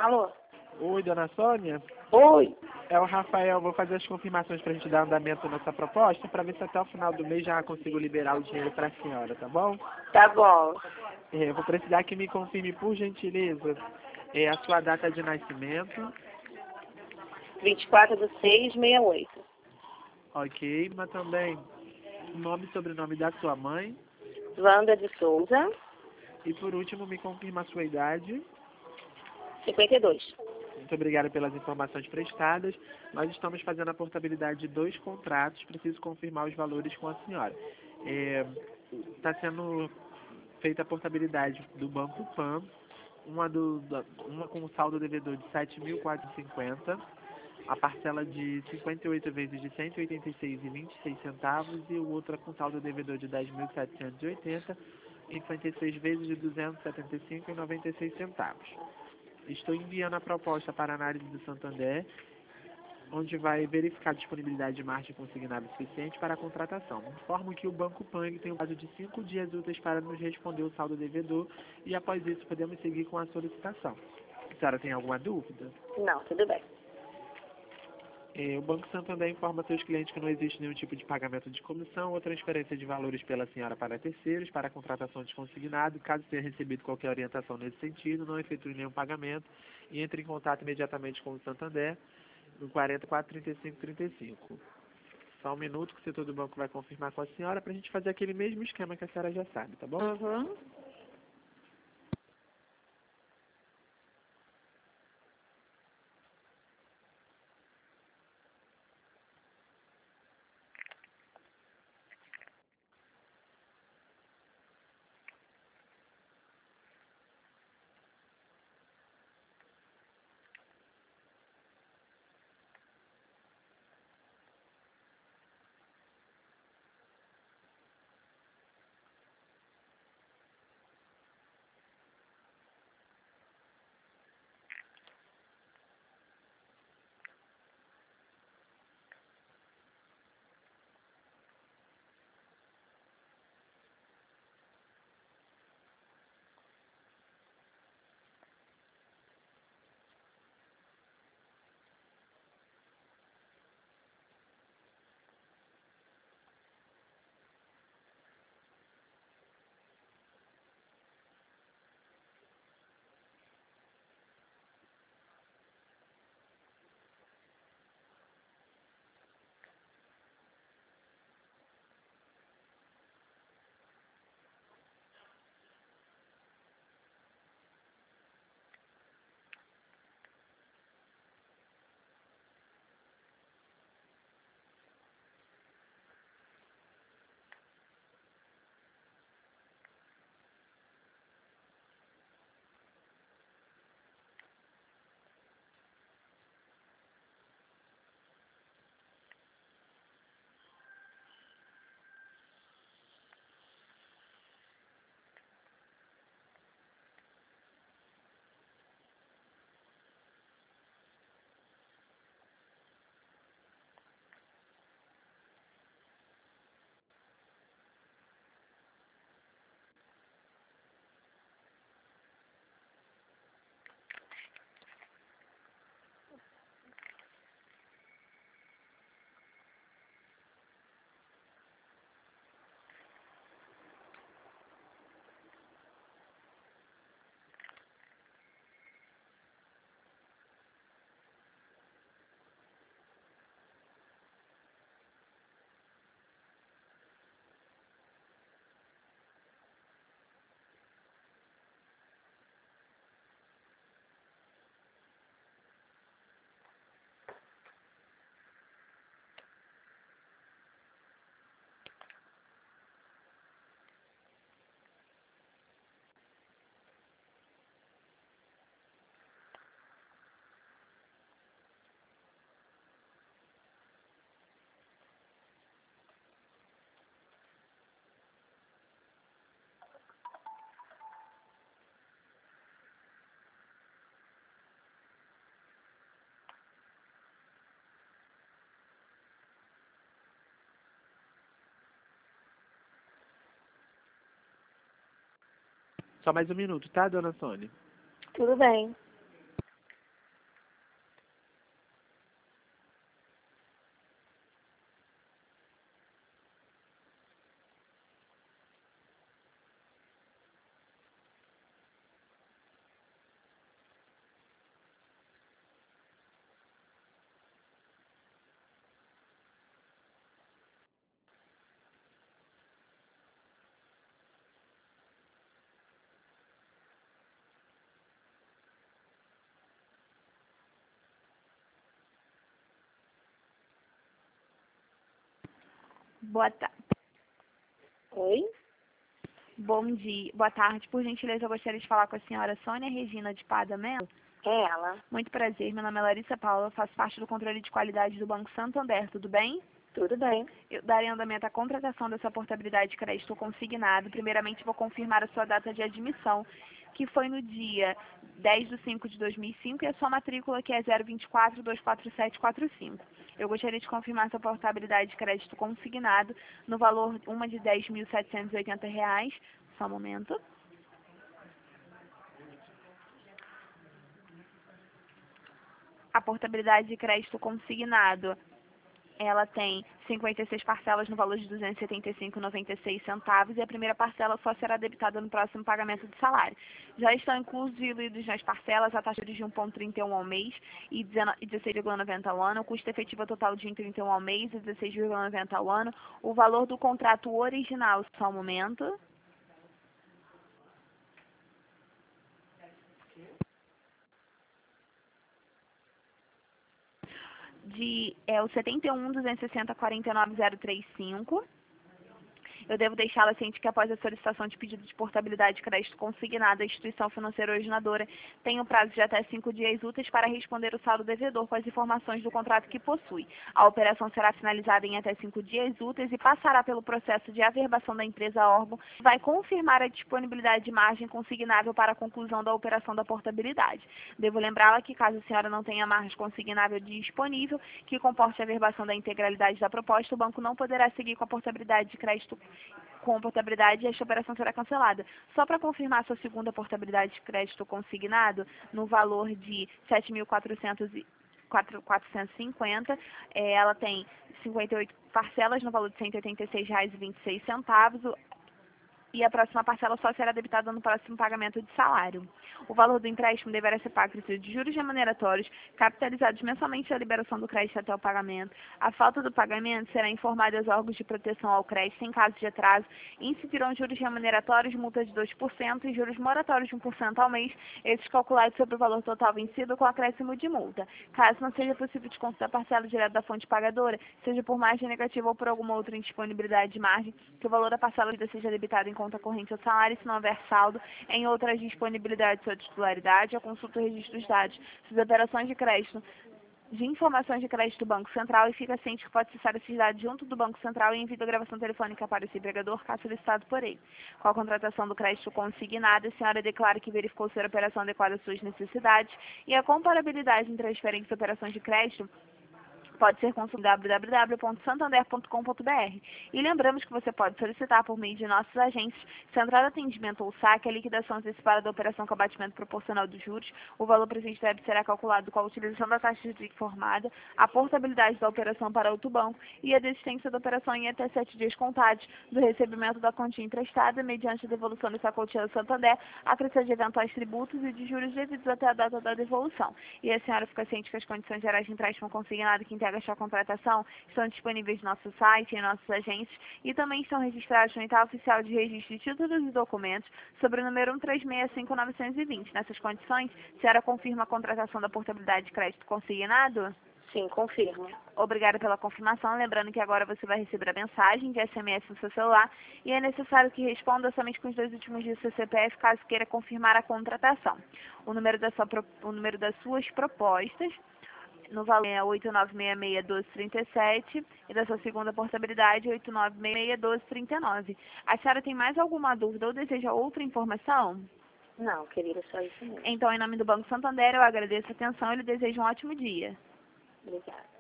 Alô? Oi, dona Sônia. Oi. É o Rafael. Vou fazer as confirmações para a gente dar andamento nessa proposta, para ver se até o final do mês já consigo liberar o dinheiro para a senhora, tá bom? Tá bom. Eu vou precisar que me confirme, por gentileza, a sua data de nascimento. 24/6/68. Ok, mas também o nome e sobrenome da sua mãe. Wanda de Souza, E por último, me confirma a sua idade. 52. Muito obrigado pelas informações prestadas. Nós estamos fazendo a portabilidade de 2 contratos. Preciso confirmar os valores com a senhora. Está sendo feita a portabilidade do Banco Pan, uma com o saldo devedor de 7.450, a parcela de 58 vezes de 186,26 centavos e outra com saldo devedor de 10.780, 56 vezes de 275,96 centavos. Estou enviando a proposta para análise do Santander, onde vai verificar a disponibilidade de margem consignada suficiente para a contratação. Informo que o Banco Pan ele tem um prazo de 5 dias úteis para nos responder o saldo devedor e após isso podemos seguir com a solicitação. A senhora tem alguma dúvida? Não, tudo bem. O Banco Santander informa seus clientes que não existe nenhum tipo de pagamento de comissão ou transferência de valores pela senhora para terceiros para a contratação de consignado. Caso tenha recebido qualquer orientação nesse sentido, não efetue nenhum pagamento e entre em contato imediatamente com o Santander no 443535. Só um minuto que o setor do banco vai confirmar com a senhora para a gente fazer aquele mesmo esquema que a senhora já sabe, tá bom? Uhum. Só mais um minuto, tá, dona Sônia? Tudo bem. Boa tarde. Oi? Bom dia. Boa tarde. Por gentileza, eu gostaria de falar com a senhora Sônia Regina de Pada Melo. É ela. Muito prazer. Meu nome é Larissa Paula. Faço parte do controle de qualidade do Banco Santander. Tudo bem? Tudo bem. Eu darei andamento à contratação dessa portabilidade de crédito consignado. Primeiramente, vou confirmar a sua data de admissão, que foi no dia 10/5/2005, e a sua matrícula, que é 024-24745. Eu gostaria de confirmar sua portabilidade de crédito consignado no valor uma de R$ 10.780. Só um momento. A portabilidade de crédito consignado, ela tem 56 parcelas no valor de R$ 275,96, e a primeira parcela só será debitada no próximo pagamento de salário. Já estão incluídos nas parcelas a taxa de 1,31 ao mês e 16,90 ao ano, o custo efetivo total de 31 ao mês e 16,90 ao ano, o valor do contrato original, só um momento, o 71.260.49.035. Eu devo deixá-la ciente que após a solicitação de pedido de portabilidade de crédito consignado, a instituição financeira originadora tem um prazo de até 5 dias úteis para responder o saldo devedor com as informações do contrato que possui. A operação será finalizada em até 5 dias úteis e passará pelo processo de averbação da empresa órgão, que vai confirmar a disponibilidade de margem consignável para a conclusão da operação da portabilidade. Devo lembrá-la que, caso a senhora não tenha margem consignável disponível que comporte a averbação da integralidade da proposta, o banco não poderá seguir com a portabilidade de crédito com portabilidade, e esta operação será cancelada. Só para confirmar sua segunda portabilidade de crédito consignado, no valor de R$ 7.450, ela tem 58 parcelas no valor de R$ 186,26, e a próxima parcela só será debitada no próximo pagamento de salário. O valor do empréstimo deverá ser pago de juros remuneratórios, capitalizados mensalmente à liberação do crédito até o pagamento. A falta do pagamento será informada aos órgãos de proteção ao crédito em caso de atraso, incidirão juros remuneratórios, multa de 2% e juros moratórios de 1% ao mês, esses calculados sobre o valor total vencido com acréscimo de multa. Caso não seja possível desconto da parcela direto da fonte pagadora, seja por margem negativa ou por alguma outra indisponibilidade de margem, que o valor da parcela seja debitado em conta corrente ao salário, se não houver saldo em outras disponibilidades ou titularidade, a consulta o registro dos dados, suas operações de crédito, de informações de crédito do Banco Central, e fica ciente que pode acessar esses dados junto do Banco Central e envia a gravação telefônica para esse empregador, caso solicitado por ele. Com a contratação do crédito consignado, a senhora declara que verificou ser a operação adequada às suas necessidades, e a comparabilidade entre as diferentes operações de crédito pode ser consultado em www.santander.com.br. E lembramos que você pode solicitar por meio de nossos agentes, central de atendimento ou saque, a liquidação antecipada da operação com abatimento proporcional dos juros. O valor presente deve ser calculado com a utilização da taxa de informada, a portabilidade da operação para outro banco e a desistência da operação em até 7 dias contados do recebimento da quantia emprestada, mediante a devolução dessa quantia ao Santander, a crescer de eventuais tributos e de juros devidos até a data da devolução. E a senhora fica ciente que as condições gerais de empréstimo consignado que integra esta contratação estão disponíveis no nosso site, em nossos agentes, e também estão registrados no Edital Oficial de Registro de Títulos e Documentos sobre o número 1365920. Nessas condições, a senhora confirma a contratação da portabilidade de crédito consignado? Sim, confirmo. Obrigada pela confirmação. Lembrando que agora você vai receber a mensagem de SMS no seu celular, e é necessário que responda somente com os 2 últimos dias do seu CPF, caso queira confirmar a contratação. O número das suas propostas no valor é 8966-1237, e da sua segunda portabilidade 8966-1239. A senhora tem mais alguma dúvida ou deseja outra informação? Não, querida, só isso mesmo. Então, em nome do Banco Santander, eu agradeço a atenção e lhe desejo um ótimo dia. Obrigada.